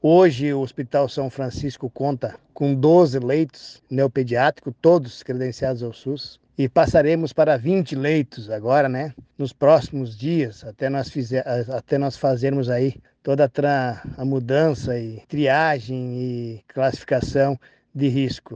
Hoje, o Hospital São Francisco conta com 12 leitos neopediátricos, todos credenciados ao SUS. E passaremos para 20 leitos agora, né? Nos próximos dias, até nós fazermos aí toda a mudança e triagem e classificação de risco.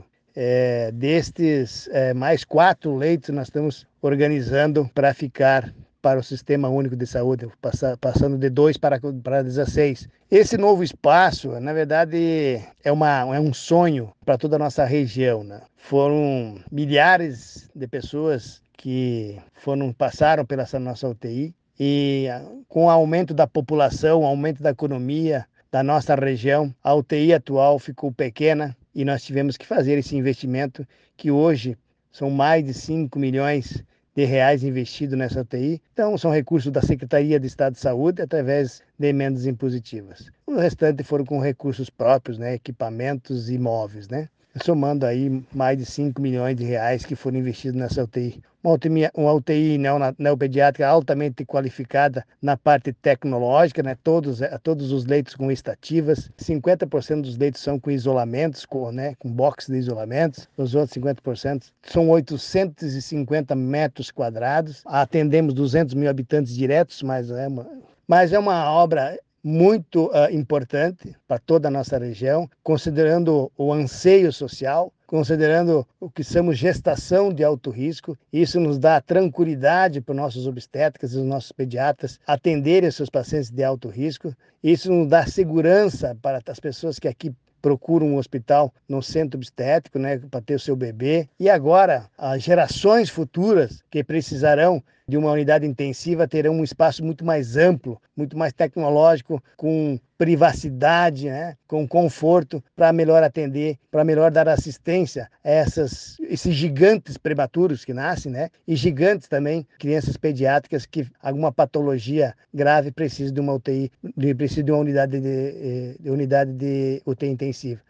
Mais 4 leitos nós estamos organizando para ficar para o Sistema Único de Saúde, passando de 2 para 16. Esse novo espaço, na verdade, é um sonho para toda a nossa região, né? Foram milhares de pessoas que passaram pela essa nossa UTI e com o aumento da população, o aumento da economia da nossa região, a UTI atual ficou pequena e nós tivemos que fazer esse investimento que hoje são mais de 5 milhões de reais investidos nessa UTI. Então, são recursos da Secretaria de Estado de Saúde através de emendas impositivas. O restante foram com recursos próprios, né, equipamentos e móveis, né? Somando aí mais de 5 milhões de reais que foram investidos nessa UTI. Uma UTI neopediátrica altamente qualificada na parte tecnológica, né? Todos os leitos com estativas, 50% dos leitos são com isolamentos, com box de isolamentos, os outros 50% são 850 metros quadrados, atendemos 200 mil habitantes diretos, mas é uma obra muito importante para toda a nossa região, considerando o anseio social, considerando o que somos gestação de alto risco. Isso nos dá tranquilidade para os nossos obstetras e os nossos pediatras atenderem os seus pacientes de alto risco. Isso nos dá segurança para as pessoas que aqui procuram um hospital no centro obstétrico, né, para ter o seu bebê. E agora, as gerações futuras que precisarão de uma unidade intensiva terão um espaço muito mais amplo, muito mais tecnológico, com privacidade, né, com conforto, para melhor atender, para melhor dar assistência a esses gigantes prematuros que nascem, né, e gigantes também, crianças pediátricas que alguma patologia grave precisa de uma UTI, precisa de uma unidade de UTI intensiva.